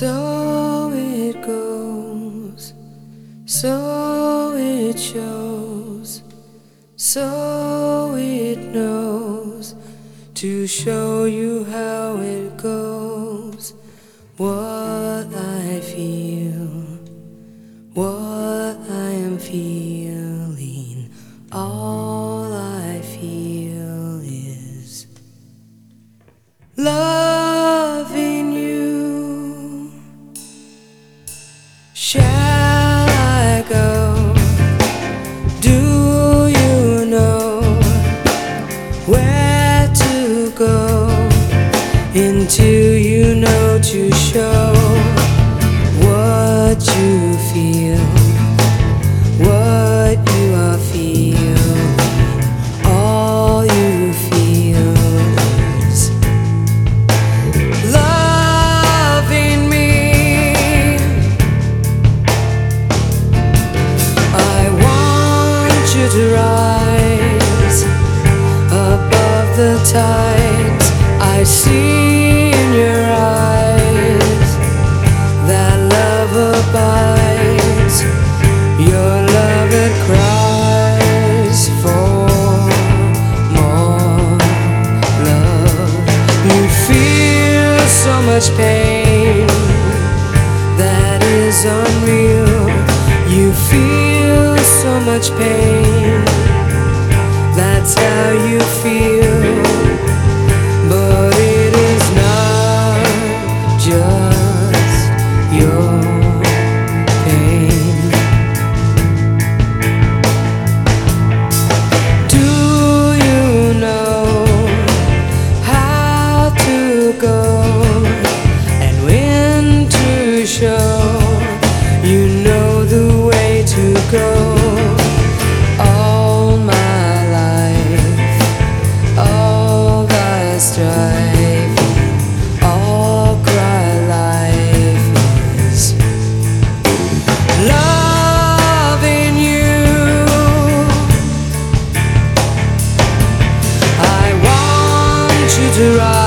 So it goes, so it shows, so it knows to show you how it goes. What I feel, what I am feeling, all I feel is loving you. Shall I go? Do you know where to go? Until you know to show what you feel, what you are feeling, all you feel is loving me. I want you to rise above the tides. I see in your eyes that love abides, your love that cries for more love. You feel so much pain that is unreal. You feel so much pain, that's how you feel. But it is not just your pain. Do you know how to go and when to show? You know the way to go. All my life, all thy strife, all cry life is loving you. I want you to rise